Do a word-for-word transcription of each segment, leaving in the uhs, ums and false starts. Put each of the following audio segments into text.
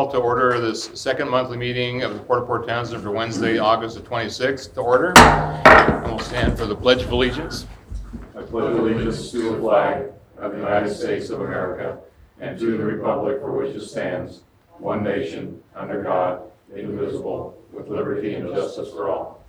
call to order this second monthly meeting of the Port of Port Townsend for Wednesday, August the twenty-sixth to order. And we'll stand for the Pledge of Allegiance. I pledge allegiance to the flag of the United States of America and to the republic for which it stands, one nation, under God, indivisible, with liberty and justice for all.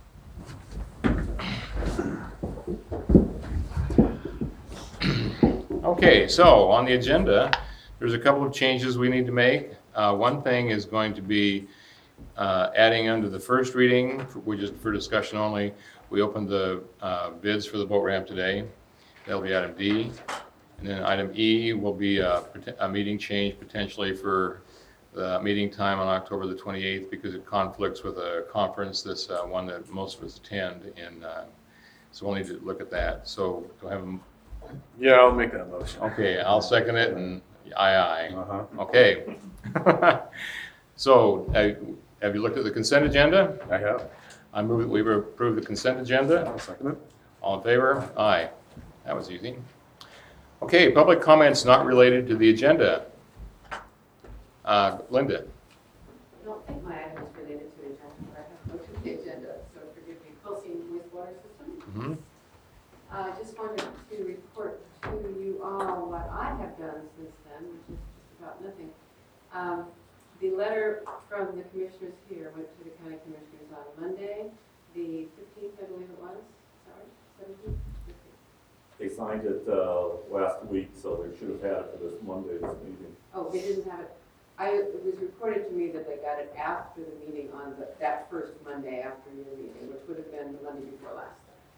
Okay, so on the agenda, there's a couple of changes we need to make. Uh, one thing is going to be uh, adding under the first reading, which is for discussion only. We opened the uh, bids for the boat ramp today. That'll be item D. And then item E will be a, a meeting change potentially for the meeting time on October the twenty-eighth because it conflicts with a conference, this uh, one that most of us attend. In, uh, so we'll need to look at that. So do I have a Yeah, I'll make that motion. Okay, I'll second it, and aye, aye. Uh-huh. Okay. So, uh, have you looked at the consent agenda? I have. I move that we approve the consent agenda. I'll second it. All in favor? Aye. That was easy. Okay, public comments not related to the agenda. Uh, Linda? I don't think my item is related to the agenda, but I have looked at the agenda, so forgive me. Pulsing wastewater system. Mm-hmm. I uh, just wanted to report to you all what I have done since then, which is just about nothing. Um, the letter from the commissioners here went to the county commissioners on Monday, the fifteenth, I believe it was. Sorry, seventeenth? They signed it uh, last week, so they should have had it for this Monday's meeting. Oh, they didn't have it. I, it was reported to me that they got it after the meeting on the, that first Monday after your meeting, which would have been the Monday before last.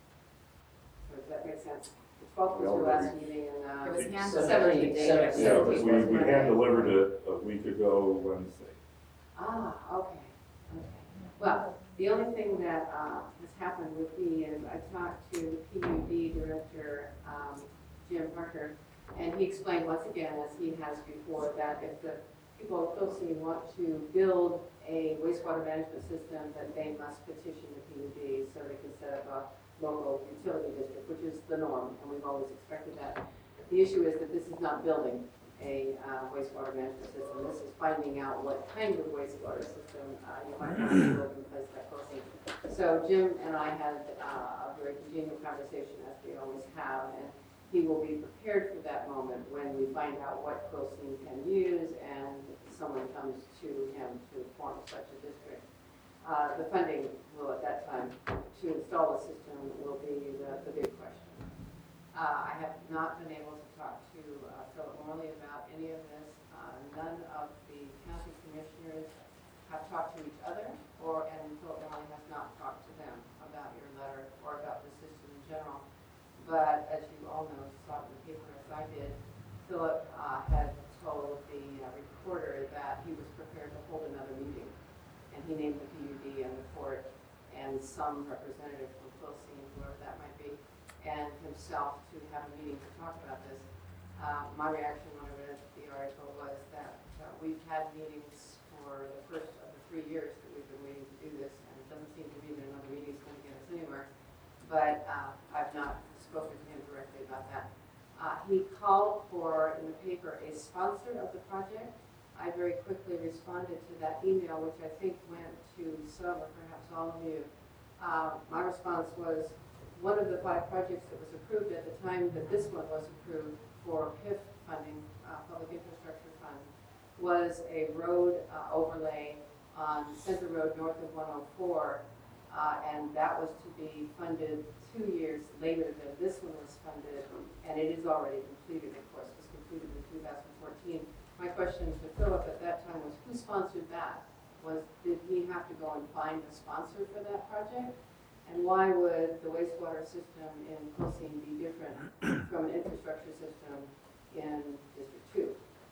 Does that make sense? The twelfth was your last meeting, and uh, It was hand the delivered. seventeenth. Seventeenth. Yeah, seventeenth we, was we Monday. hand delivered it a week ago Wednesday. Ah, okay, okay. Well, the only thing that uh, has happened with me is I talked to the P U D director, um, Jim Parker, and he explained once again, as he has before, that if the people of Philistine want to build a wastewater management system, that they must petition the P U D so they can set up a local utility district, which is the norm, and we've always expected that. The issue is that this is not building a uh, wastewater management system. This is finding out what kind of wastewater system uh, you might have to build in a place like Philistine. So Jim and I had uh, a very congenial conversation, as we always have, and he will be prepared for that moment when we find out what Philistine can use and someone comes to him to form such a district. Uh, the funding will, at that time, to install the system will be the, the big question. Uh, I have not been able to talk to uh, Philip Morley about any of this. Uh, none of the county commissioners have talked to each other, or and Philip Morley has not talked to them about your letter or about the system in general. But as you all know, saw it in the paper as I did, Philip uh, had told the uh, reporter that he was prepared to hold another meeting. And he named the P U D and the port and some representative from Philistine, whoever that might be, and himself to have a meeting to talk about this. Uh, my reaction when I read the article was that uh, we've had meetings for the first of the three years that we've been waiting to do this, and it doesn't seem to be that another meeting is going to get us anywhere. But uh, I've not spoken to him directly about that. Uh, he called for, in the paper, a sponsor of the project. I very quickly responded to that email, which I think went to some or perhaps all of you. Uh, my response was, one of the five projects that was approved at the time that this one was approved for P I F funding, uh, Public Infrastructure Fund, was a road uh, overlay on Center Road north of one oh four, uh, and that was to be funded two years later than this one was funded, and it is already completed, of course. It was completed in two thousand fourteen. My question to Philip at that time was, who sponsored that? Was, did he have to go and find a sponsor for that project? And why would the wastewater system in Philistine be different from an infrastructure system in District two?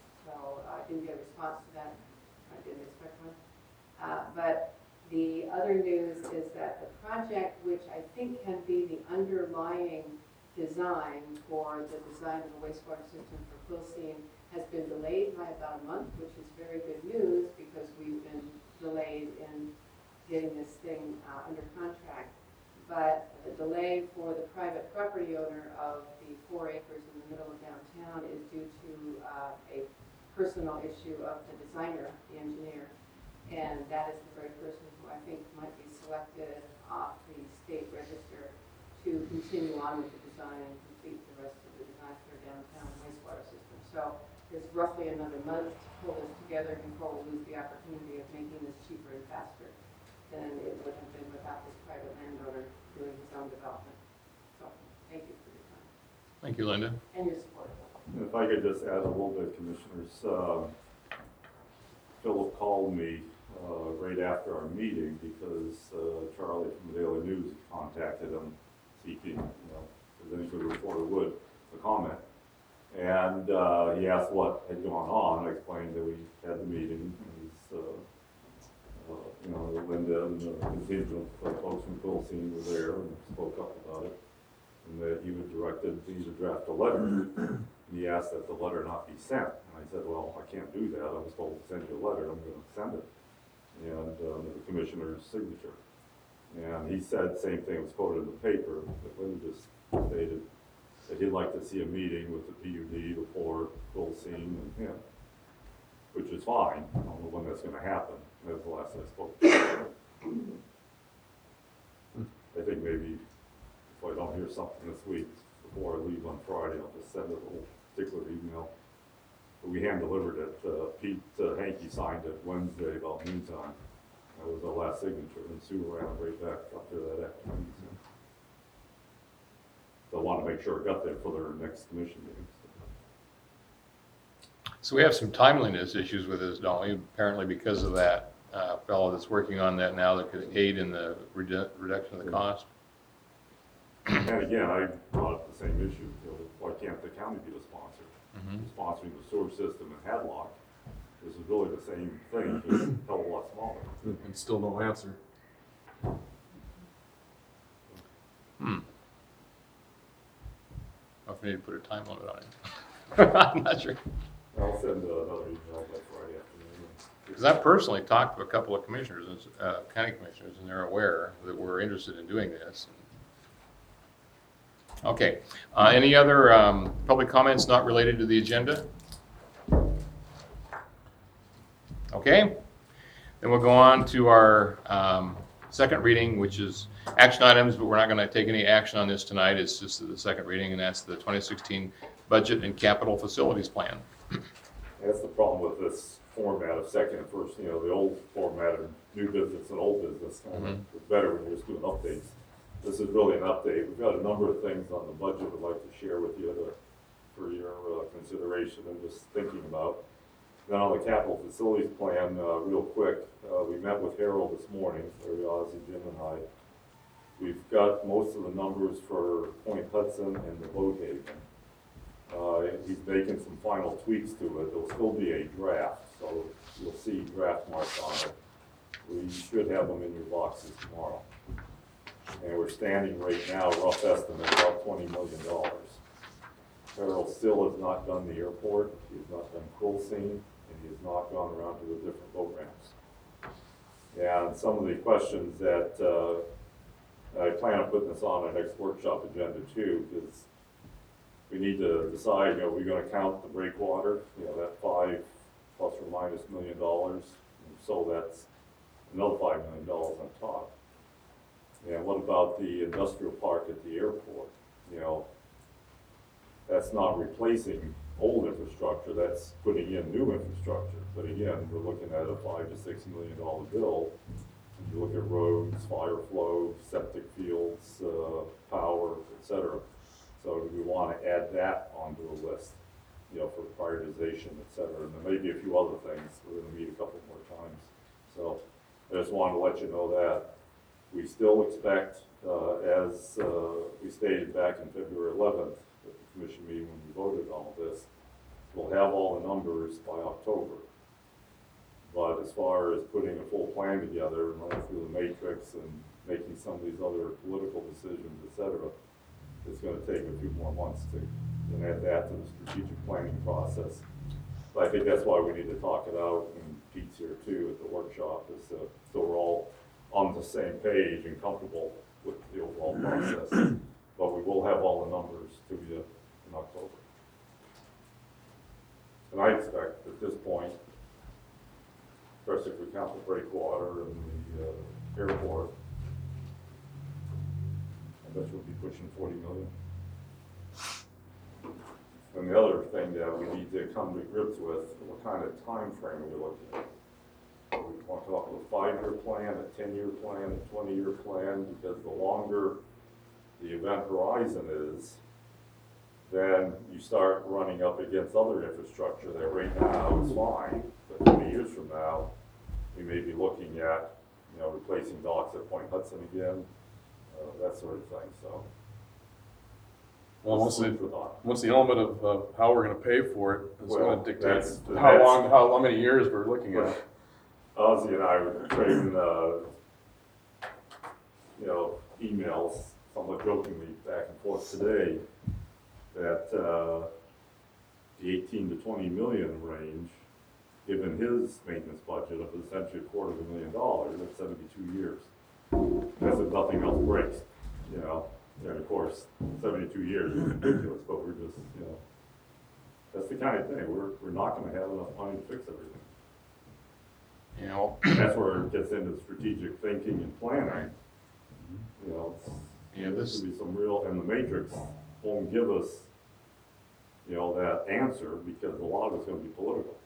So I didn't get a response to that. I didn't expect one. Uh, but the other news is that the project, which I think can be the underlying design for the design of the wastewater system for Philistine, has been delayed by about a month, which is very good news because we've been delayed in getting this thing uh, under contract. But the delay for the private property owner of the four acres in the middle of downtown is due to uh, a personal issue of the designer in engineer. And that is the very person who I think might be selected off the state register to continue on with the design and complete the rest of the design for downtown wastewater system. So there's roughly another month to pull this together before we lose the opportunity of making this cheaper and faster than it would have been without this private landowner doing his own development. So thank you for your time Thank you, Linda. and your support. If I could just add a little bit, Commissioners, uh, Philip called me uh, right after our meeting because uh, Charlie from the Daily News contacted him seeking, you know, if there's any good reporter would, a comment. And uh, he asked what had gone on. I explained that we had the meeting. He's, uh, uh, you know, Linda and the contingent of folks from Philistine were there and spoke up about it. And that he was directed to either draft a letter. And he asked that the letter not be sent. And I said, well, I can't do that. I was told to send you a letter. I'm going to send it. And uh, the commissioner's signature. And he said, same thing was quoted in the paper, that Linda just stated, that he'd like to see a meeting with the P U D before Philistine and him, which is fine. I don't know when that's going to happen. That was the last I spoke to him. I think maybe if I don't hear something this week, before I leave on Friday, I'll just send a little particular email. But we hand delivered it. Uh, Pete uh, Hankey signed it Wednesday about noontime. That was our last signature, and Sue ran it right back up there that afternoon. So. So I want to make sure it got there for their next commission meeting. So we have some timeliness issues with this, don't we? Apparently because of that uh, fellow that's working on that now that could aid in the redu- reduction of the cost. And again, I brought up the same issue. You know, why can't the county be the sponsor? Mm-hmm. Sponsoring the sewer system in Hadlock. This is really the same thing, just a hell of a lot smaller. And still no answer. Hmm. I don't know if we need to put a time limit on it. I'm not sure. I'll send uh, another email by Friday afternoon. Because I personally talked to a couple of commissioners, uh, county commissioners, and they're aware that we're interested in doing this. Okay, uh, any other um, public comments not related to the agenda? Okay, then we'll go on to our um, second reading, which is action items, but we're not going to take any action on this tonight. It's just the second reading, and that's the twenty sixteen Budget and Capital Facilities Plan. That's the problem with this format of second and first, you know, the old format of new business and old business. Mhm. It's better when you're just doing updates. This is really an update. We've got a number of things on the budget I'd like to share with you to, for your uh, consideration and just thinking about. Then on the capital facilities plan, uh, real quick, uh, we met with Harold this morning, Larry Ozzie, Jim and I. We've got most of the numbers for Point Hudson and the boat haven. Uh, he's making some final tweaks to it. There'll still be a draft, so you'll see draft marks on it. We should have them in your boxes tomorrow. And we're standing right now, rough estimate, about twenty million dollars. Harold still has not done the airport, he has not done Quill Scene, and he has not gone around to the different boat ramps. And some of the questions that, uh, I plan on putting this on our next workshop agenda too, because we need to decide, you know, we're gonna count the breakwater, you know, that five plus or minus million dollars. And so that's another five million dollars on top. And what about the industrial park at the airport? You know, that's not replacing old infrastructure, that's putting in new infrastructure. But again, we're looking at a five to six million dollar bill. You look at roads, fire flow, septic fields, uh, power, et cetera. So do we want to add that onto a list, you know, for prioritization, et cetera? And there may be a few other things. We're going to meet a couple more times. So I just wanted to let you know that. We still expect, uh, as uh, we stated back in February eleventh at the commission meeting when we voted on all this, we'll have all the numbers by October. But as far as putting a full plan together and running through the matrix and making some of these other political decisions, et cetera, it's going to take a few more months to and add that to the strategic planning process. But I think that's why we need to talk it out, and Pete's here too at the workshop, is uh, so we're all on the same page and comfortable with the overall process. But we will have all the numbers to you in October. And I expect at this point, especially if we count the breakwater and the uh, airport. I bet we'll be pushing forty million. And the other thing that we need to come to grips with, what kind of time frame are we looking at? We want to talk about a five-year plan, a ten-year plan, a twenty-year plan, because the longer the event horizon is, then you start running up against other infrastructure that right now is fine, but twenty years from now, we may be looking at, you know, replacing docks at Point Hudson again, uh, that sort of thing, so. Well, once food the, for thought. once the element of, of how we're gonna pay for it is Well, gonna dictate that's- how that's- long, how, how many years we're looking Well, at. Ozzy and I were trading, uh, you know, emails, somewhat jokingly, back and forth today, that uh, the eighteen to twenty million range, given his maintenance budget of essentially a quarter of a million dollars, that's seventy-two years. That's if nothing else breaks, you know. And of course, seventy-two years is ridiculous, but we're just, you know, that's the kind of thing. We're we're not going to have enough money to fix everything. You know, That's where it gets into strategic thinking and planning. You know, it's, Yeah, there's this- gonna be some real, and the matrix won't give us, you know, that answer because a lot of it's gonna be political.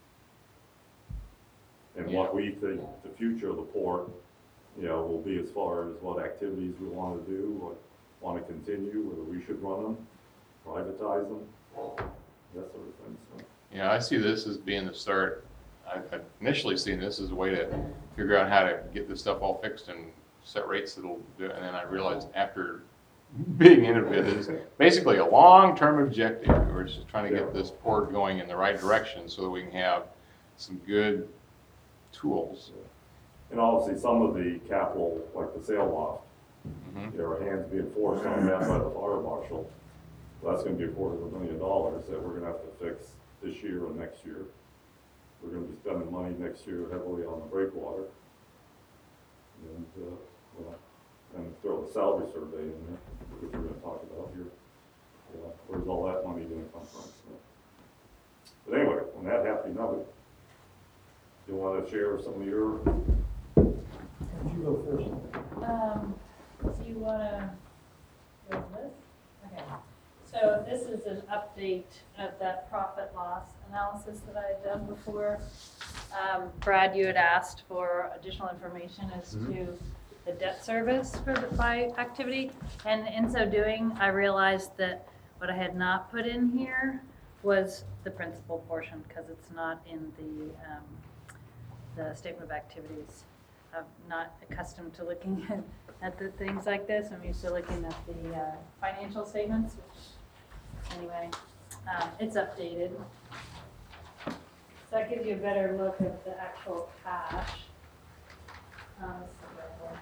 And what we think the future of the port, you know, will be as far as what activities we wanna do, what wanna continue, whether we should run them, privatize them, that sort of thing, so. Yeah, I see this as being the start. I I initially seen this as a way to figure out how to get this stuff all fixed and set rates that'll do it. And then I realized after being into it is basically a long-term objective. We're just trying to get this port going in the right direction so that we can have some good tools. And obviously, some of the capital, like the sail loft, Mhm. there are hands being forced on that by the fire marshal. Well, that's gonna be a quarter of a million dollars that we're gonna have to fix this year and next year. We're gonna be spending money next year heavily on the breakwater. And, uh, well, and throw the salary survey in there, which we're gonna talk about here. Yeah, where's all that money gonna come from? So. But anyway, on that happy note, you wanna share some of your, You go first. Um, do you wanna go with this? Okay, so this is an update of that profit loss analysis that I had done before. Um, Brad, you had asked for additional information as to the debt service for the by activity. And in so doing, I realized that what I had not put in here was the principal portion, because it's not in the, um, the statement of activities. I'm not accustomed to looking at, at the things like this. I'm used to looking at the uh, financial statements, which, anyway, um, it's updated. So that gives you a better look at the actual cash. Um, let's see right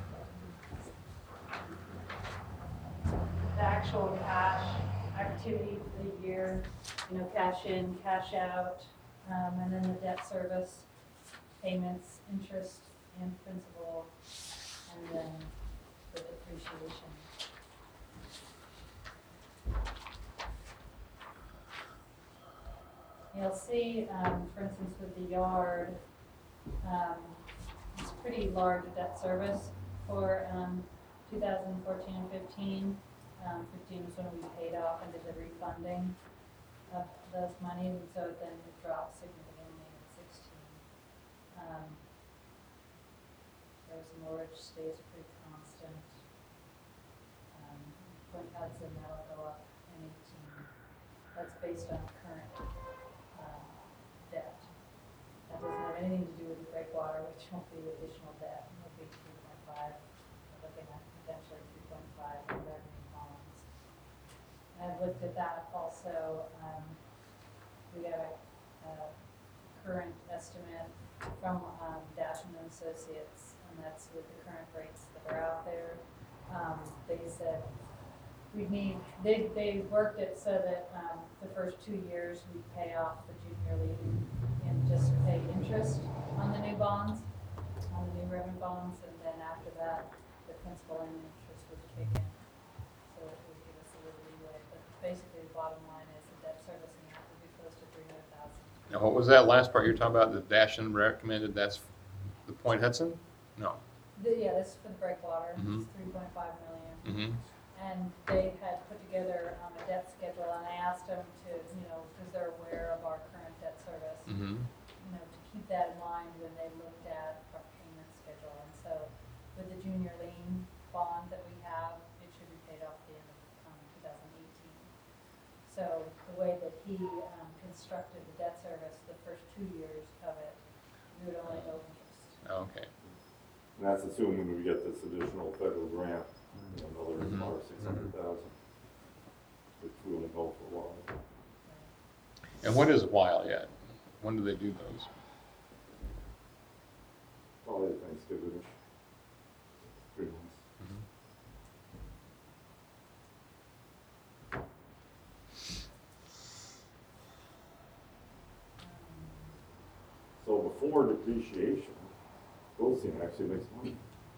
here. The actual cash activity for the year, you know, cash in, cash out, um, and then the debt service, payments, interest, and principal, and then the depreciation. You'll see, um, for instance, with the yard, um, it's pretty large debt service for um, two thousand fourteen and fifteen. Um, fifteen was when we paid off and did the refunding of those monies, and so then it dropped significantly in sixteen. Um, Rose and Lodge stays pretty constant. Um, Point Hudson, that'll go up in eighteen. That's based on current um, debt. That doesn't have anything to do with the breakwater, which won't be additional debt. It'll be three point five. We're looking at potentially three point five in revenue bonds. I've looked at that also. Um, we got a, a current estimate from um, Dashman and Associates, and that's with the current rates that are out there. Um, they said we need, they, they worked it so that um, the first two years we pay off the junior lien and just pay interest on the new bonds, on the new revenue bonds, and then after that, the principal and interest would kick in. So it would give us a little leeway, but basically the bottom line is the debt service amount would be close to three hundred thousand. Now, what was that last part you were talking about, the Dashen recommended, that's the Point Hudson? No. The, yeah, this is for the breakwater, Mhm. it's three point five million. Mm-hmm. And they had put together um, a debt schedule, and I asked them to, you know, because they're aware of our current debt service, Mm-hmm. you know, to keep that in mind when they looked at our payment schedule. And so with the junior lien bond that we have, it should be paid off at the end of um, two thousand eighteen. So the way that he um, constructed the debt service, the first two years of it, we would only owe interest. Okay. And that's assuming we get this additional federal grant, another Mhm. five, six hundred thousand, which we only go for a while. And what is while yet? When do they do those? Probably Thanksgiving, three months. So before depreciation, Goldstein actually makes money.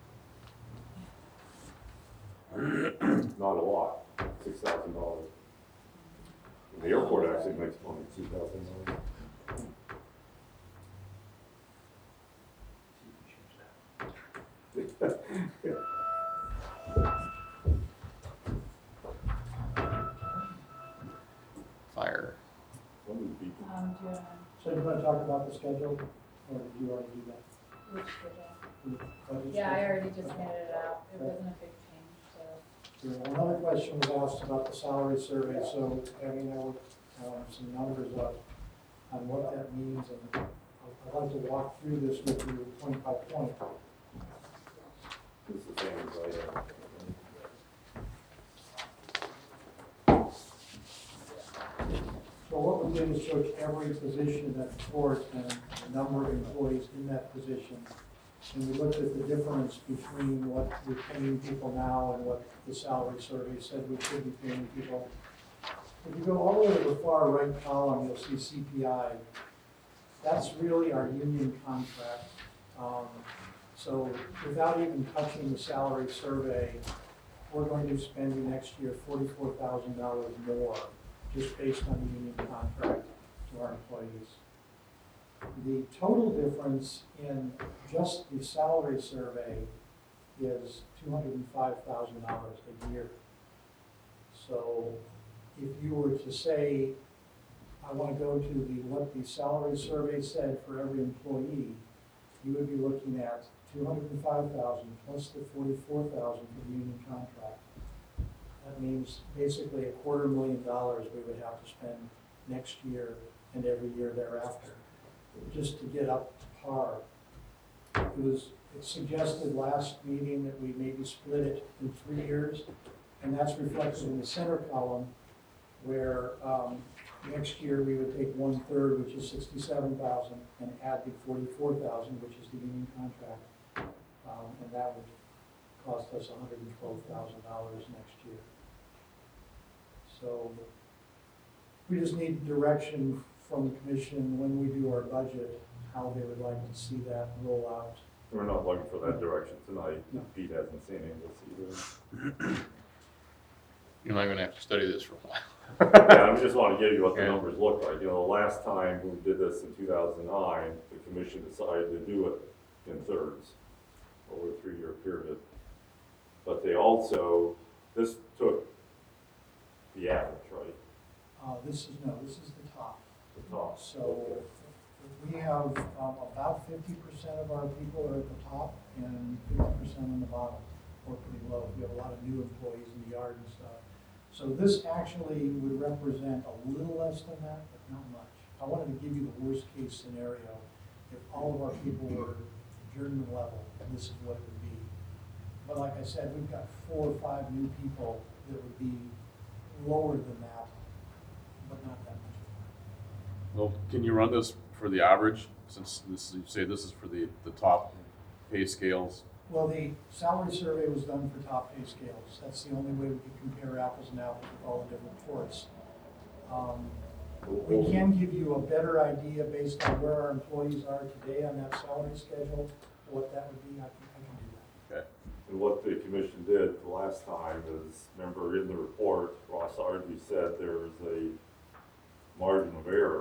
Not a lot, six thousand dollars. The airport actually makes money, two thousand dollars. Fire. Somebody's beeping. Um, do you want So you're gonna talk about the schedule, or did you already do that? to, which schedule? The budget Yeah, I schedule? already just handed it out, it wasn't a big change, so. Sure. Another question was asked about the salary survey, so having now, um, some numbers up on what that means, and I'd I'd like to walk through this with you point by point. This is the same as I have. So what we did is took every position at the court and the number of employees in that position, and we looked at the difference between what we're paying people now and what the salary survey said we should be paying people. If you go all the way to the far right column, you'll see C P I. That's really our union contract. Um, so without even touching the salary survey, we're going to be spending next year forty-four thousand dollars more, just based on the union contract to our employees. The total difference in just the salary survey is two hundred five thousand dollars a year. So if you were to say, I want to go to the, what the salary survey said for every employee, you would be looking at two hundred five thousand dollars plus the forty-four thousand dollars for the union contract. That means basically a quarter million dollars we would have to spend next year and every year thereafter, just to get up to par. It was it suggested last meeting that we maybe split it in three years, and that's reflected in the center column, where um, next year we would take one third, which is sixty-seven thousand, and add the forty-four thousand, which is the union contract, um, and that would cost us one hundred twelve thousand dollars next year. So we just need direction from the commission when we do our budget, how they would like to see that roll out. We're not looking for that direction tonight. No. Pete hasn't seen any of this either. You're not gonna have to study this for a while. Yeah, I just want to give you what the Yeah. numbers look like. You know, the last time we did this in two thousand nine, the commission decided to do it in thirds over a three-year period. But they also, this took the average, right? Uh, this is, no, this is the top. The top. So we have um, about fifty percent of our people are at the top and fifty percent on the bottom, or pretty low. We have a lot of new employees in the yard and stuff. So this actually would represent a little less than that, but not much. I wanted to give you the worst case scenario. If all of our people were journeyman level, this is what it would be. But like I said, we've got four or five new people that would be lower than that, but not that much. Well, can you run this for the average, since this, you say this is for the, the top pay scales? Well, the salary survey was done for top pay scales. That's the only way we can compare apples and apples with all the different reports. Um, we can give you a better idea based on where our employees are today on that salary schedule, what that would be. I can, I can do that. Okay. And what the commission did the last time is, remember in the report, Ross Ardley said there was a margin of error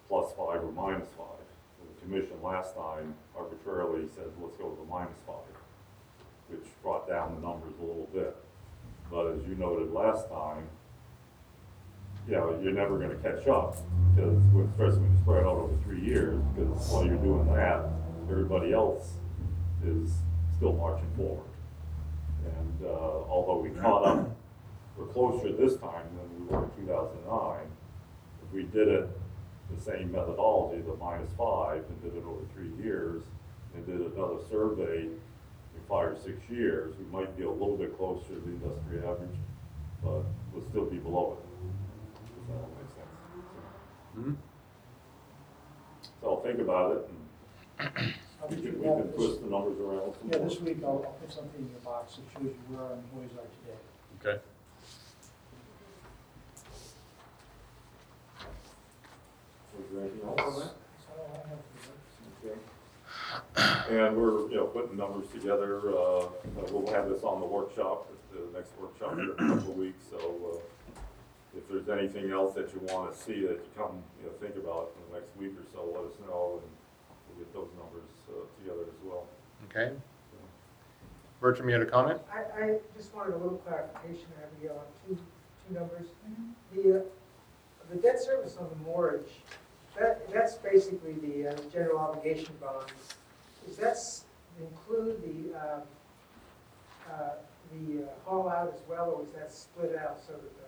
plus five or minus five. The commission last time arbitrarily said, let's go with the minus five, which brought down the numbers a little bit. But as you noted last time, you know, you're never gonna catch up, because when, especially when you spread out over three years, because while you're doing that, everybody else is still marching forward. And, uh, although we caught up, we're closer this time than we were in two thousand nine, if we did it the same methodology, the minus five, and did it over three years, and did another survey in five or six years, we might be a little bit closer to the industry average, but we'll still be below it. Does that make sense? Mhm. So think about it, and I'll we do can, we that can this- twist the numbers around some Yeah, more. this week I'll, I'll put something in your box that shows you where our employees are today. Okay. Is there anything else on that? That's all I have for you. Okay. And we're, you know, putting numbers together, uh, we'll have this on the workshop, at the next workshop here in a couple of weeks, so, uh, if there's anything else that you wanna see that you come, you know, think about in the next week or so, let us know, and we'll get those numbers, uh, together as well. Okay. Bertram, you had a comment? I, I just wanted a little clarification, Abigail, on two, two numbers. The, uh, the debt service on the mortgage, that, that's basically the uh, general obligation bonds. Does that s- include the, um, uh, the uh, haul out as well, or was that split out so that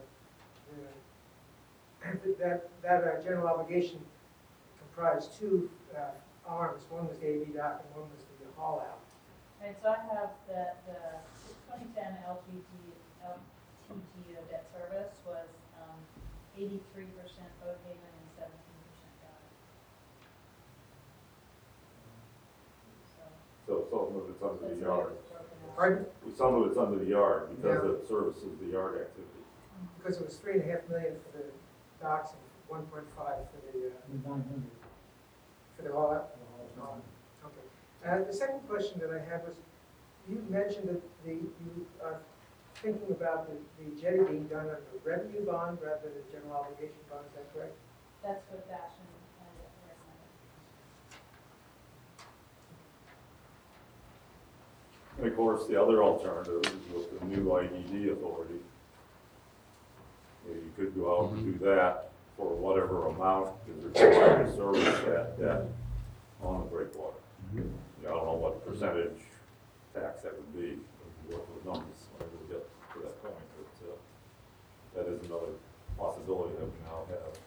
the, the, that, that uh, general obligation comprised two uh, arms? One was the A B dock and one was the haul out. Right, so I have that the twenty ten L T G, L T G O debt service was um, eighty-three percent Boathaven and seventeen percent Goddard. So So some of it's under that's the the way yard, it was broken out. Pardon? some of it's under the yard, because Yeah. it services the yard activity. Because it was three and a half million for the docks and one point five for the, uh, Nine hundred. for the haul out. Okay. Uh, the second question that I had was, you mentioned that the, you are thinking about the, the jetty being done under a revenue bond rather than a general obligation bond, is that correct? That's what Dash and, and recommended. And of course, the other alternative is with the new I D D authority. You know, you could go out and do that for whatever amount is required to service that debt on the breakwater. You know, I don't know what percentage tax that would be, we'll work with numbers whenever we get to that point, but, uh, that is another possibility that we now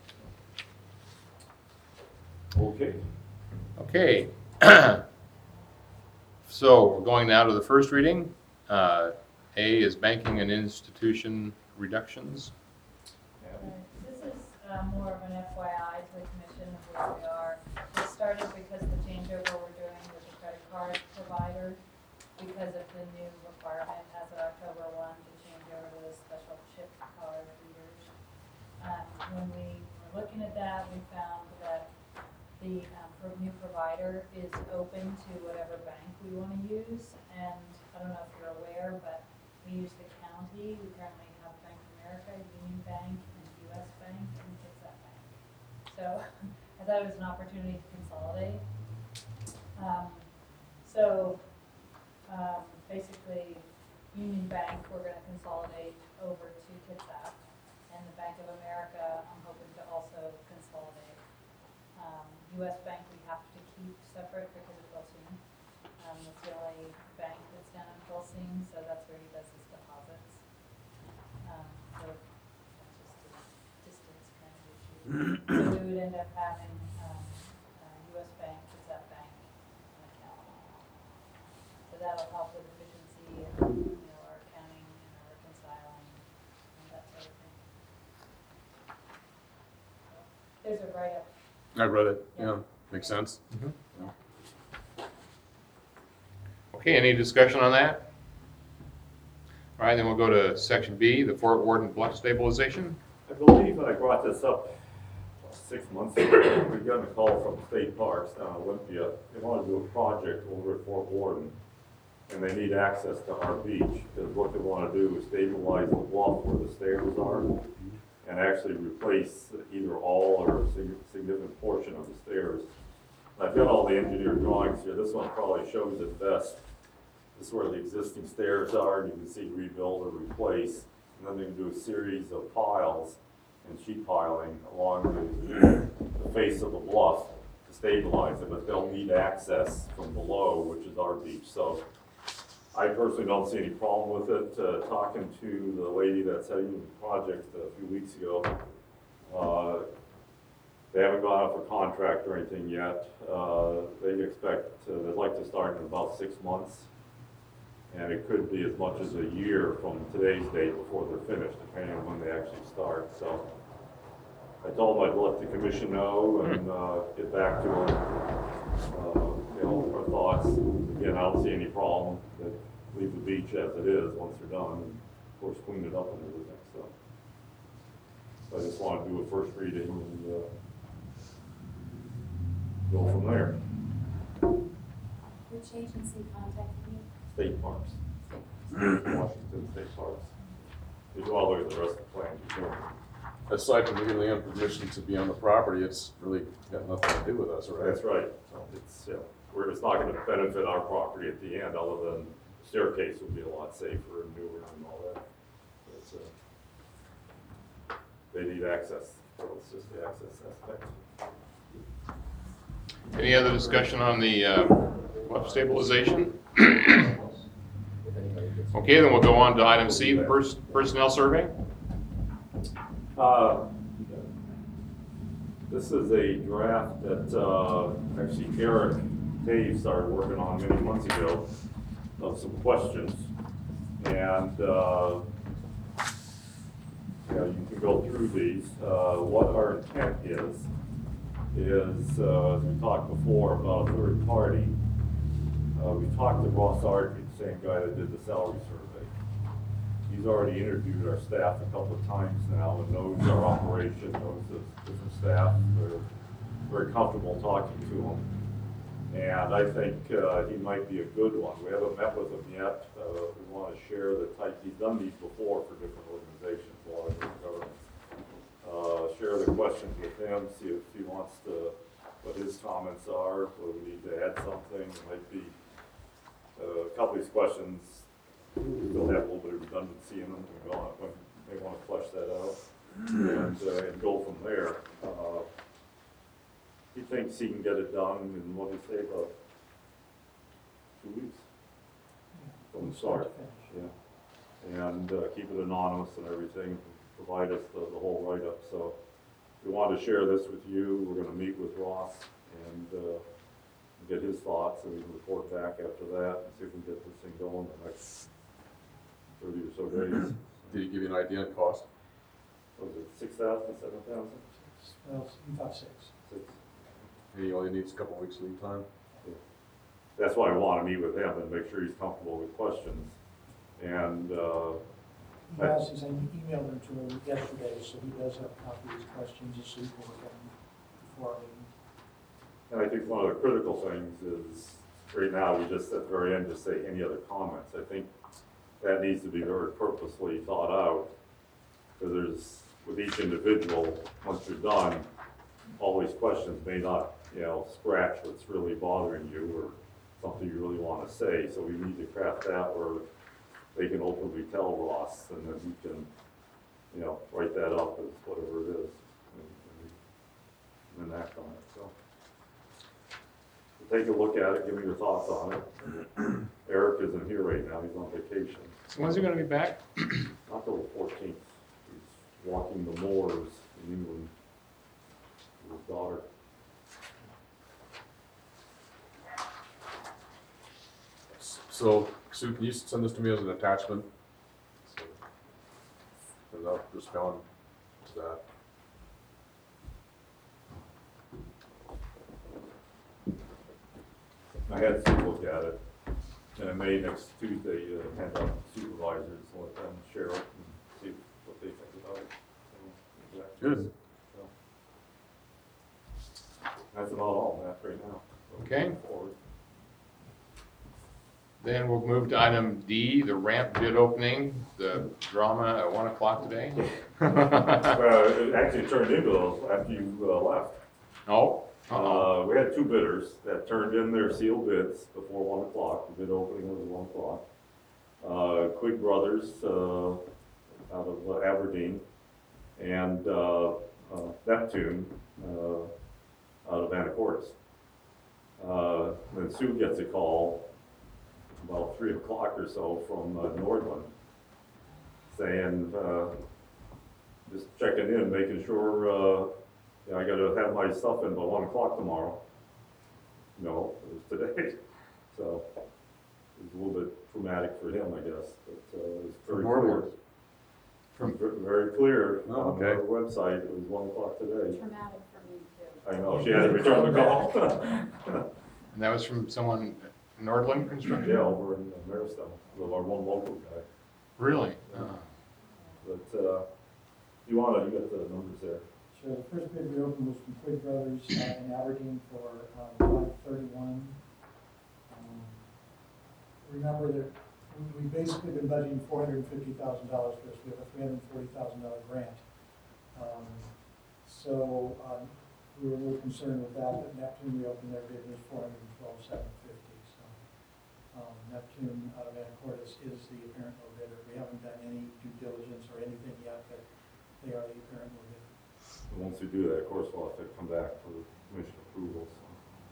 have. Okay. Okay. So we're going now to the first reading. Uh, A is banking and institution reductions. Right, This is uh, more of an F Y I to the commission of where we are. This started because the changeover we're doing with the credit card provider, because of the new requirement as of October first to change over to the special chip card readers. Um, When we were looking at that, we found that the um, pro- new provider is open to whatever bank we want to use. And I don't know if you're aware, but we use the county. We currently have Bank of America, Union Bank, and U S Bank, and Kitsap Bank. So I thought it was an opportunity to consolidate. Um, So um, basically, Union Bank, we're going to consolidate over to Kitsap. And the Bank of America, I'm hoping to also consolidate. Um, U S Bank, we have to keep separate because of Filsing. Um, it's the only bank that's down in Filsing, so that's where he does his deposits. Um, so that's just a distance kind of issue. So we would end up having, um, uh, U S Bank, Kitsap Bank, and accounting. So that'll help with efficiency and, you know, our accounting and our reconciling and that sort of thing. So there's a write-up. I read it, yeah, makes sense. Okay, any discussion on that? All right, then we'll go to section B, the Fort Worden bluff stabilization. I believe I brought this up six months ago. We got a call from State Parks down in Olympia. They want to do a project over at Fort Worden, and they need access to our beach, because what they want to do is stabilize the bluff where the stairs are. and actually replace either all or a sig- significant portion of the stairs. I've got all the engineered drawings here. This one probably shows it best. This is where the existing stairs are, and you can see rebuild or replace. And then they can do a series of piles and sheet piling along the, the face of the bluff to stabilize it, but they'll need access from below, which is our beach. So I personally don't see any problem with it. Uh, talking to the lady that's heading the project a few weeks ago, uh, they haven't gone out for contract or anything yet. Uh, they expect, uh, they'd like to start in about six months. And it could be as much as a year from today's date before they're finished, depending on when they actually start. So I told them I'd let the commission know and uh, get back to them, uh, you know, our thoughts. Again, I don't see any problem that leave the beach as it is once they're done, and of course clean it up and everything. So, so I just want to do a first reading and uh, go from there. Which agency contacted you? State parks. Washington State Parks. They do all the way to the rest of the plan. Sure. Aside from giving them permission to be on the property, it's really got nothing to do with us, right? That's right. It's, you know, we're, it's not gonna benefit our property at the end, other than the staircase will be a lot safer and newer and all that. It's, uh, they need access, so it's just the access aspect. Any other discussion on the uh, bluff stabilization? Okay, then we'll go on to item C, pers- personnel survey. Uh, This is a draft that, uh, actually Eric Dave started working on many months ago of some questions. And, uh, you know, you can go through these. Uh, what our intent is, is, uh, as we talked before about a third party, uh, we talked to Ross Ardrey, the same guy that did the salary survey. He's already interviewed our staff a couple of times now and knows our operation, knows the different staff. They're very comfortable talking to him. And I think uh, he might be a good one. We haven't met with him yet. Uh, we want to share the type, he's done these before for different organizations, a lot of different governments. Uh, share the questions with him, see if he wants to, what his comments are, whether we need to add something. It might be uh, a couple of these questions still have a little bit of redundancy in them. We want, we may want to flesh that out and, uh, and go from there. Uh, he thinks he can get it done in, what do you say, about two weeks from the start. Yeah, and uh, keep it anonymous and everything. Provide us the, the whole write-up. So we want to share this with you. We're going to meet with Ross and uh, get his thoughts, and we can report back after that and see if we can get this thing going the next thirty or so days. Did he give you an idea on cost? Was it six thousand, seven thousand? Well, you thought six. Six. He only needs a couple weeks lead time. That's why I want to meet with him and make sure he's comfortable with questions. And, uh, He has, his, I emailed him to him yesterday, so he does have a copy of his questions, just so he can look at them before our meeting. and I think one of the critical things is, right now, we just at the very end just say any other comments. I think that needs to be very purposely thought out, because there's, with each individual, once you're done, all these questions may not, you know, scratch what's really bothering you or something you really want to say. So we need to craft that where they can openly tell Ross, and then he can, you know, write that up as whatever it is, and, and then act on it. So, so take a look at it, give me your thoughts on it. Eric isn't here right now; he's on vacation. When's he gonna be back? Not till the fourteenth. He's walking the moors in England with his daughter. So, Sue, can you send this to me as an attachment? And I'll respond to that. I had Sue look at it, and I may next Tuesday uh, hand out to supervisors and let them share it and see what they think about it. So, yeah. Good. So, that's about all, Matt, right now. So, Okay. moving forward. Then we'll move to item D, the ramp bid opening, the drama at one o'clock today. Well, it actually turned into after you uh, left. Oh, uh-oh. Uh, we had two bidders that turned in their sealed bids before one o'clock. The bid opening was at one o'clock. Uh, Quigg Brothers, uh, out of uh, Aberdeen, and, uh, uh, Neptune, uh, out of Anacortes. Uh, then Sue gets a call about three o'clock or so from uh, Nordland saying, uh, just checking in, making sure, uh, yeah, I gotta have my stuff in by one o'clock tomorrow. No, it was today. So it was a little bit traumatic for him, I guess, but, uh, it was very clear. From- Ver- Very clear Oh, on okay. our website, it was one o'clock today. Traumatic for me too. I know, she had to return the call. And that was from someone, Nordland Construction? Yeah, over in Maristone, with our one local guy. Really? Uh, But, uh, you wanna, you got the numbers there. So the first bid we opened was from Quigg Brothers uh, in Aberdeen for um, five thirty-one. Um, Remember that we- we've basically been budgeting four hundred and fifty thousand dollars for this. We have a three hundred and forty thousand dollar grant. Um, So um, we were a little concerned with that, but Neptune, we opened their bid was four hundred and twelve thousand seven hundred fifty. So um, Neptune out of Anacortes is the apparent low bidder. We haven't done any due diligence or anything yet, but they are the apparent low bidder. And once we do that, of course, we'll have to come back for commission approval, so.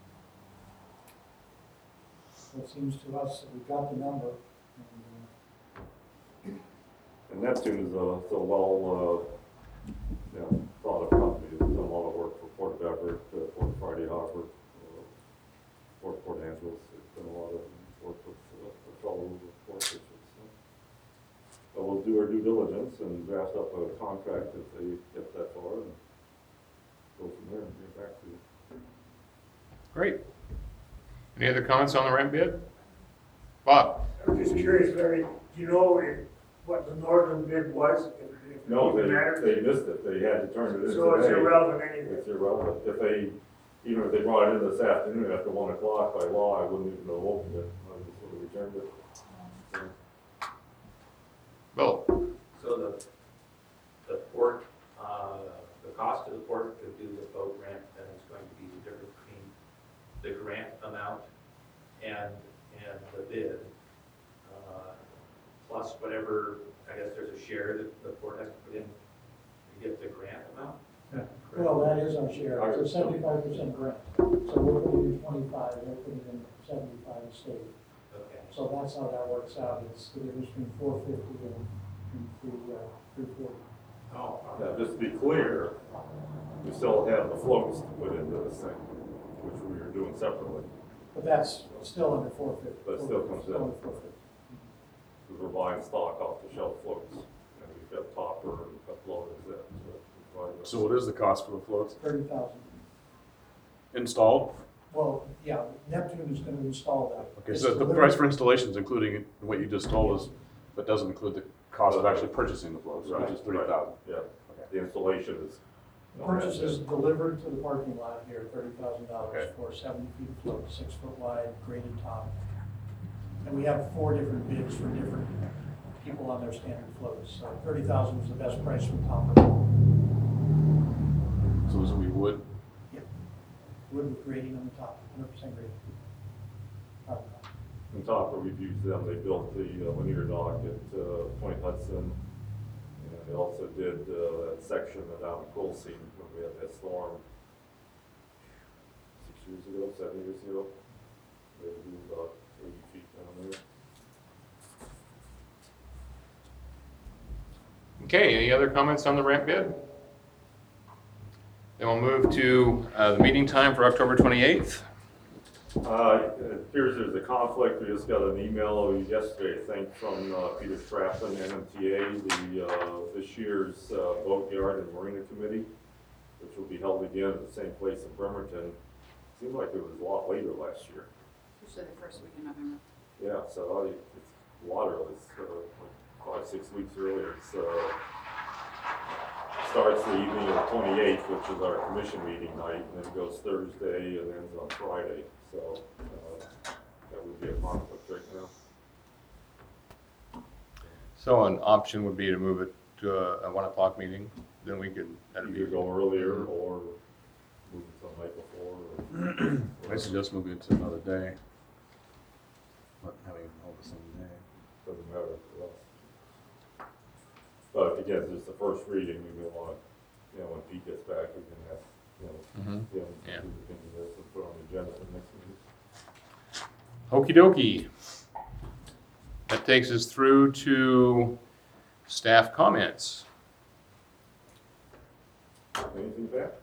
So it seems to us that we've got the number. And, uh, And Neptune is a, it's a well, uh, you know, thought of company. It's done a lot of work for Port of Everett, uh, Port Friday Harbor, uh, Port Port Angeles. It's done a lot of work with, uh, the fellow with Port Fisheries. So. But we'll do our due diligence and draft up a contract if they get that far and go from there and get back to you. Great. Any other comments on the ramp bid? Bob? I'm just curious, Larry, do you know if, what the northern bid was? If, if it No, even they, matters? they missed it. They had to turn it in So it's today. irrelevant anyway. It's irrelevant. If they, even if they brought it in this afternoon after one o'clock by law, I wouldn't even have opened it. I just would have returned it. So, Bill? So the, the port, uh, the cost of the port to do the boat ramp, then is going to be the difference between the grant amount and, and the bid, uh, plus whatever, I guess there's a share that the port has to put in to get the grant amount? Well, that is our share. It's a seventy-five percent grant. So we're putting in twenty-five, they're putting in seventy-five state. Okay. So that's how that works out. It's the difference between four fifty and, and three, uh, three forty. Oh, Now, just to be clear, we still have the floats to put into this thing, which we are doing separately. But that's still under four fifty. But it still comes in. Under four fifty. Because we're buying stock off the shelf floats. And we've got topper and a float is it. So what is the cost for the floats Thirty thousand. installed? Well, yeah, Neptune is gonna install that. Okay, It's so the delivered- price for installation is including what you just told us, but doesn't include the cost of actually purchasing the floats, which is thirty thousand. Yeah, the installation is. Purchase is delivered to the parking lot here, thirty thousand dollars Okay. for seventy feet of float, six foot wide, graded top. And we have four different bids for different people on their standard floats. So thirty thousand was the best price from Topper. So this will be wood? Wood with grading on the top, hundred percent grading. Carbon copy. On top where we've used them, they built the uh, linear dock at uh, Point Hudson. And they also did uh, that section down at Colsey when we had that storm six years ago, seven years ago. They had to do about eighty feet down there. Okay, any other comments on the ramp bid? Then we'll move to uh, the meeting time for October twenty-eighth. Uh, it appears there's a conflict. We just got an email yesterday, I think, from uh, Peter Straffen, N M T A, the, uh, this year's uh, Boatyard and Marina Committee, which will be held again at the same place in Bremerton. Seemed like it was a lot later last year. Usually the first week in November. Yeah, so I, it's water, it's uh, like five, six weeks earlier. It's, uh, starts the evening of the twenty-eighth, which is our commission meeting night, and then it goes Thursday and ends on Friday. So uh, that would be a conflict right now. So an option would be to move it to a, a one o'clock meeting, then we could, that'd be. Either go earlier or move it to the night before. I Or suggest moving it to another day. Not having all the same day. doesn't matter to us. But again, this is the first reading, we may want, you know, when Pete gets back, we can ask, you know, Mhm. him, Yeah. his opinion of this and put on the agenda for the next meeting. Okey dokey. That takes us through to staff comments. Anything back?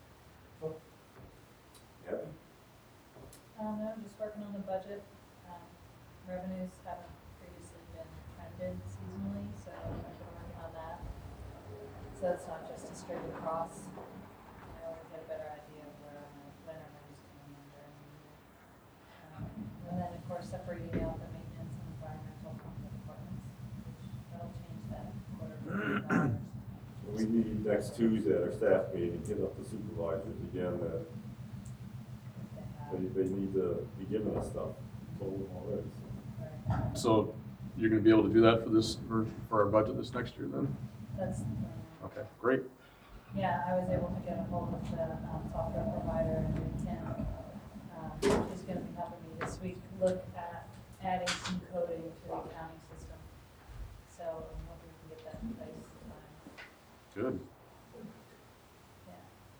Happy? Um, no, I'm just working on the budget. Um, revenues haven't previously been trended seasonally, so I've been working on that. So it's not just a straight across. I always get a better idea of where my when our money's coming in during the year. Um, and then, of course, separating out the maintenance and environmental from the departments, which that'll change that quarter million dollars. We need next Tuesday at our staff meeting, hit up the supervisors again, that They they, have, they need to be giving us stuff, told them already. so. right. So you're gonna be able to do that for this, for, for our budget this next year then? That's the plan. Okay, great. Yeah, I was able to get a hold of the um, software provider and Tim. Um, he's gonna be helping me this week look at adding some coding to the accounting system. So I'm hoping we can get that in place in time. Good. Yeah.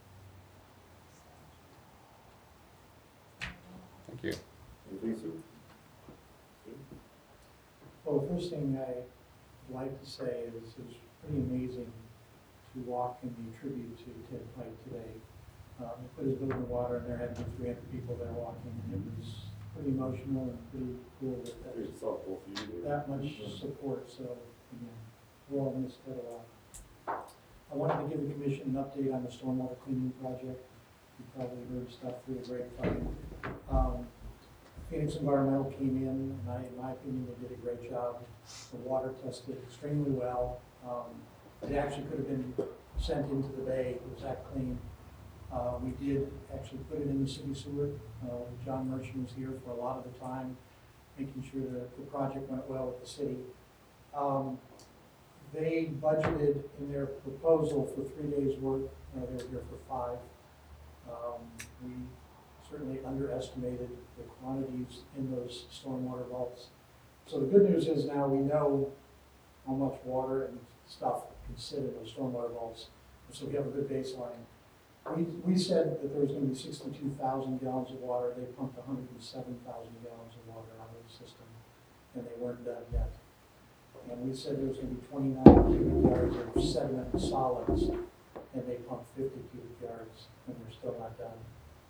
Thank you. Anything, Sue? Sue? Well, the first thing I'd like to say is it was pretty amazing to walk in the tribute to Ted Pike today. Um, he put his boat in the water and there had to be three hundred people there walking, and it was pretty emotional and pretty cool that I there's saw both of you there. that much support, so, again, we'll all miss Ted a lot. I wanted to give the commission an update on the stormwater cleaning project. You probably heard stuff through the grapevine. Um, Phoenix Environmental came in, and I, in my opinion, they did a great job. The water tested extremely well. Um, it actually could have been sent into the bay, it was that clean. Uh, we did actually put it in the city sewer. Uh, John Merchant was here for a lot of the time, making sure that the project went well with the city. Um, they budgeted in their proposal for three days' work, uh, they were here for five. Um, we certainly underestimated the quantities in those stormwater vaults. So the good news is now we know how much water and stuff can sit in those stormwater vaults, so we have a good baseline. We, we said that there was going to be sixty-two thousand gallons of water. They pumped one hundred seven thousand gallons of water out of the system, and they weren't done yet. And we said there was going to be twenty-nine cubic yards of sediment and solids, and they pumped fifty cubic yards, and they're still not done.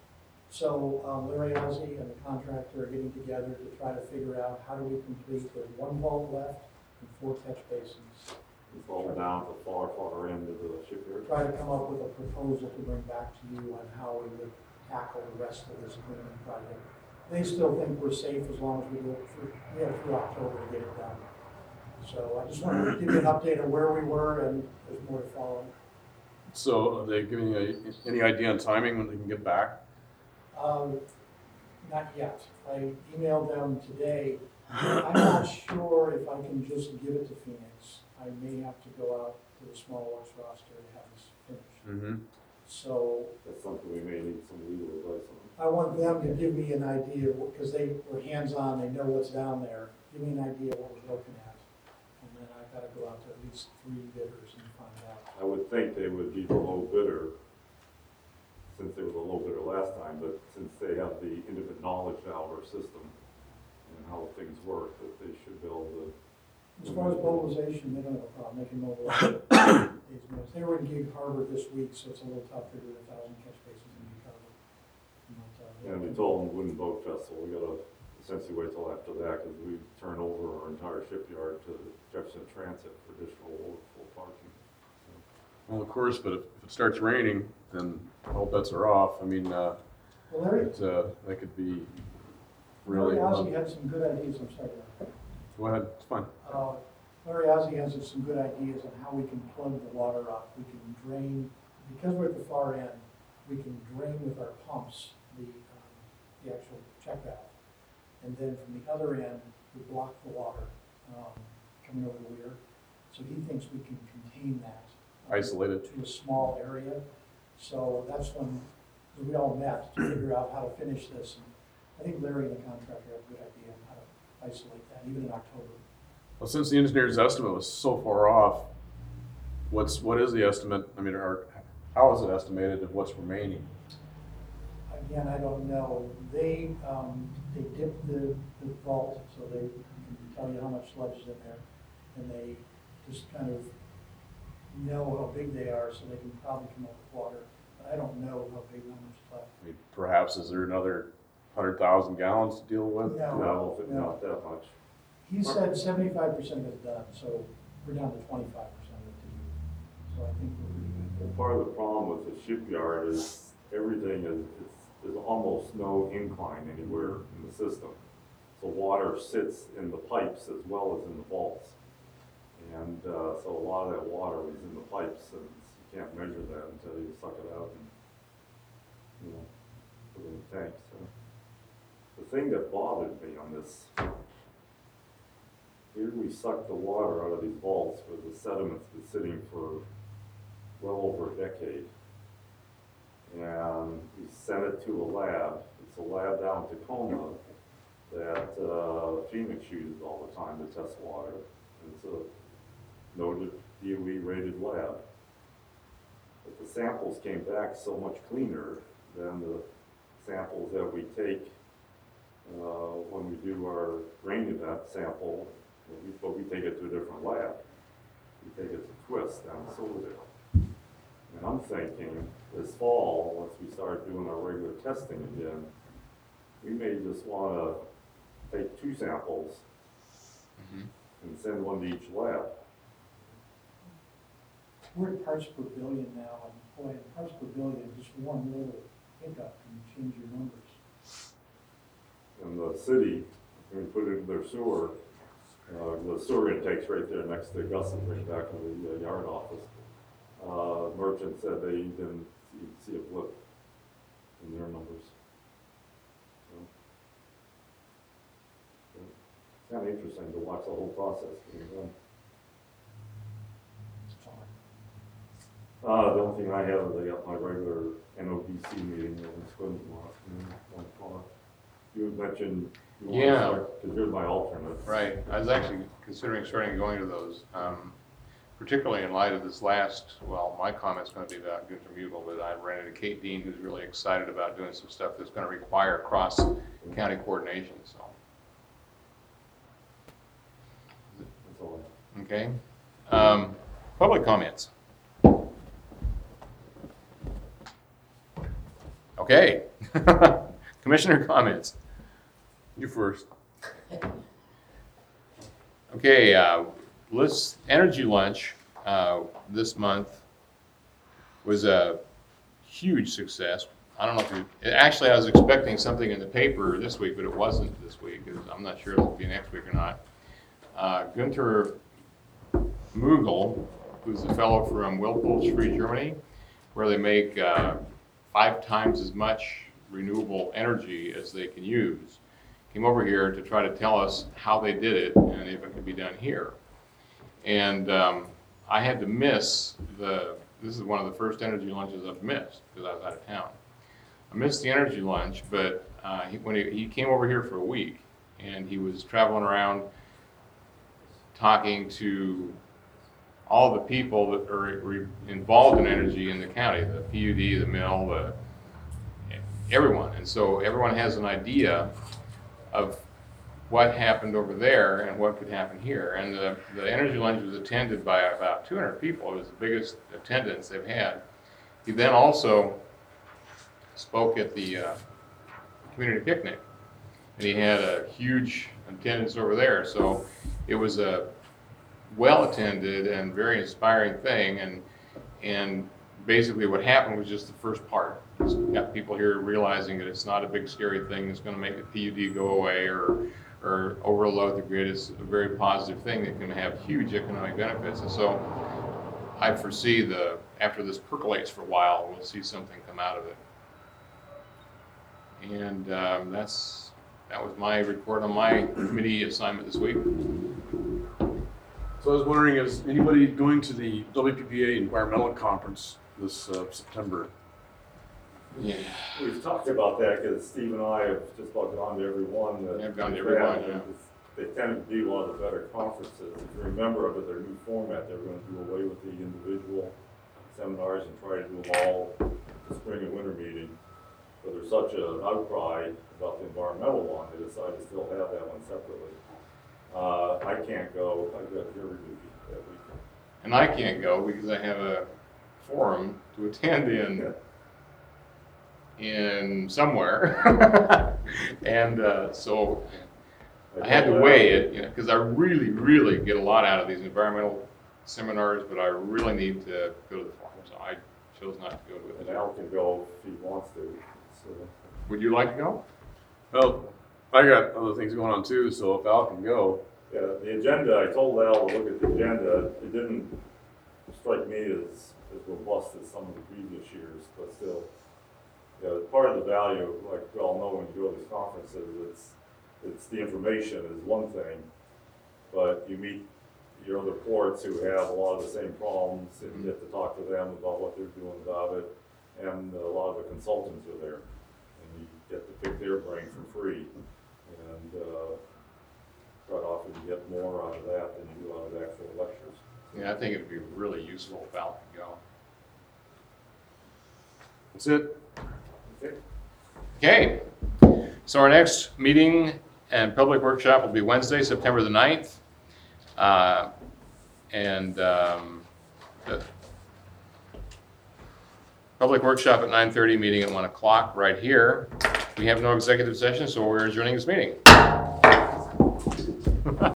So um, Larry Ozzie and the contractor are getting together to try to figure out how do we complete. There's one vault left and four catch basins. It's all down to the far, far end of the shipyard. Try to come up with a proposal to bring back to you on how we would tackle the rest of this cleaning project. They still think we're safe as long as we do it through, we have through October to get it done. So I just wanted to give you an update of where we were, and there's more to follow. So are they giving you a- any idea on timing when they can get back? Um, not yet. I emailed them today. I'm not sure if I can just give it to Phoenix. I may have to go out to the small works roster to have this finished. Mm-hmm. So That's something we may need some legal advice on. I want them to give me an idea, because they were hands-on, they know what's down there. Give me an idea of what we're looking at. And then I gotta go out to at least three bidders and find out. I would think they would be the low bidder, since they were the low bidder last time, but since they have the intimate knowledge of our system and how things work, that they should be able to. As far as mobilization, they don't have a problem, they can mobilize. Days notice. They were in Gig Harbor this week, so it's a little tough to do a thousand catch bases in Gig Harbor. But, uh, And we told them Wooden Boat Festival, we gotta essentially wait till after that, because we turn over our entire shipyard to Jefferson Transit for additional overflow parking. Well, of course, but if, if it starts raining, then all bets are off. I mean, uh, Well, Larry, it, uh, that could be Larry really. Ozzie had some good ideas, I'm sorry. Larry. Go ahead, it's fine. Uh, Larry Ozzie has some good ideas on how we can plug the water up. We can drain, because we're at the far end, we can drain with our pumps the, um, the actual check valve. And then from the other end, we block the water. Um, coming over the Weir. So he thinks we can contain that. Isolated. To a small area. So that's when we all met to figure out how to finish this. And I think Larry and the contractor have a good idea on how to isolate that, even in October. Well, since the engineer's estimate was so far off, what's, what is the estimate, I mean, or how is it estimated of what's remaining? Again, I don't know. They, um, they dip the, the vault, so they can tell you how much sludge is in there. And they just kind of know how big they are, so they can probably come up with water. But I don't know how big, how much is left. I mean, perhaps is there another hundred thousand gallons to deal with? No, No, if no. not that much. He said seventy-five percent of it's done, so we're down to twenty-five percent of it to do. So I think we're pretty good. And part of the problem with the shipyard is everything is, is, there's almost no incline anywhere in the system. So water sits in the pipes as well as in the vaults. And uh, so a lot of that water is in the pipes, and you can't measure that until you suck it out and, you know, put it in the tank. So the thing that bothered me on this, here we suck the water out of these vaults where the sediment's been sitting for well over a decade. And we sent it to a lab. It's a lab down in Tacoma that uh, Phoenix uses all the time to test water. It's a noted D O E rated lab. But the samples came back so much cleaner than the samples that we take uh, when we do our rain event sample, we, but we take it to a different lab. We take it to Twist down in Silverdale. And I'm thinking this fall, once we start doing our regular testing again, we may just want to take two samples Mhm. and send one to each lab. We're at parts per billion now, and boy, in parts per billion, just one little hiccup can change your numbers. And the city, when we put it in their sewer, uh, the sewer intake's right there next to Gus's, right back in the uh, yard office. Uh, merchant said they didn't see, see a blip in their numbers. So, so it's kind of interesting to watch the whole process being done. Uh, the only thing I have is I got my regular N O B C meeting in Swindon last afternoon, one o'clock. You had mentioned you want to Yeah. start, because you're my alternate. Right, I was actually considering starting going to those, um, particularly in light of this last, well, my comment's gonna be about Gunther Mugel, but I ran into Kate Dean, who's really excited about doing some stuff that's gonna require cross-county coordination, so, That's all. okay. Um, public comments. Okay. Commissioner comments. You first. Okay, uh, let's, Energy Lunch, uh, this month was a huge success. I don't know if you, actually, I was expecting something in the paper this week, but it wasn't this week. It was, I'm not sure if it'll be next week or not. Uh, Gunther Mugel, who's a fellow from Wilpolsfried, Germany, where they make uh, five times as much renewable energy as they can use, came over here to try to tell us how they did it and if it could be done here. And um, I had to miss the, this is one of the first energy lunches I've missed because I was out of town. I missed the energy lunch, but uh, he, when he, he came over here for a week and he was traveling around talking to all the people that are re- involved in energy in the county, the P U D, the mill, the, everyone. And so everyone has an idea of what happened over there and what could happen here. And the, the energy lunch was attended by about two hundred people. It was the biggest attendance they've had. He then also spoke at the uh, community picnic, and he had a huge attendance over there. So it was a well-attended and very inspiring thing. And and basically what happened was just the first part. It's got people here realizing that it's not a big scary thing that's going to make the P U D go away or or overload the grid. It's a very positive thing that can have huge economic benefits. And so I foresee the, after this percolates for a while, we'll see something come out of it. And um, that's, that was my report on my committee assignment this week. So I was wondering, is anybody going to the W P P A Environmental Conference this uh, September? Yeah. We've talked about that because Steve and I have just about gone to every one that. I've gone to they've every had, one, yeah. and it's- They tend to be one of the better conferences. If you remember, with their new format, they're going to do away with the individual seminars and try to do them all at the spring and winter meeting. But there's such an outcry about the environmental one, they decided to still have that one separately. Uh, I can't go, I've got jury duty that weekend. And I can't go because I have a forum to attend in, in somewhere. And uh, so I had to weigh it, you know, because I really, really get a lot out of these environmental seminars, but I really need to go to the forum, so I chose not to go to And it. Al can go if he wants to, so. Would you like to go? Well, I got other things going on too, so if Al can go. Yeah, the agenda, I told Al to look at the agenda, it didn't strike me as, as robust as some of the previous years, but still. Yeah, part of the value, like we all know when you go to these conferences, it's, it's the information is one thing, but you meet your other ports who have a lot of the same problems, and you get to talk to them about what they're doing about it, and a lot of the consultants are there, and you get to pick their brain for free, and, uh, quite often you get more out of that than you do out of the actual lectures. Yeah, I think it'd be really useful if Al could go. That's it. Okay. Okay, so our next meeting and public workshop will be Wednesday, September the ninth. Uh, and um, the public workshop at nine thirty, meeting at one o'clock right here. We have no executive session, so we're adjourning this meeting.